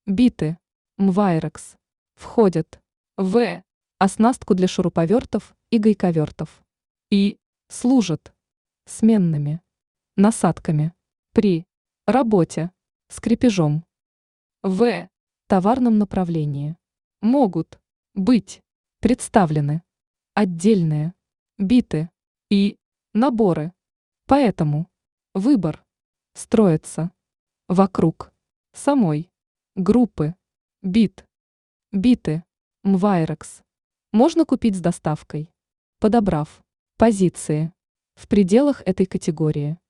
Биты Мвайрекс входят в. Оснастку для шуруповертов и гайковертов. И. Служат сменными насадками при работе с крепежом. В товарном направлении могут быть представлены отдельные биты и наборы, поэтому выбор строится вокруг самой группы бит. Биты Мвайрекс можно купить с доставкой, подобрав позиции в пределах этой категории.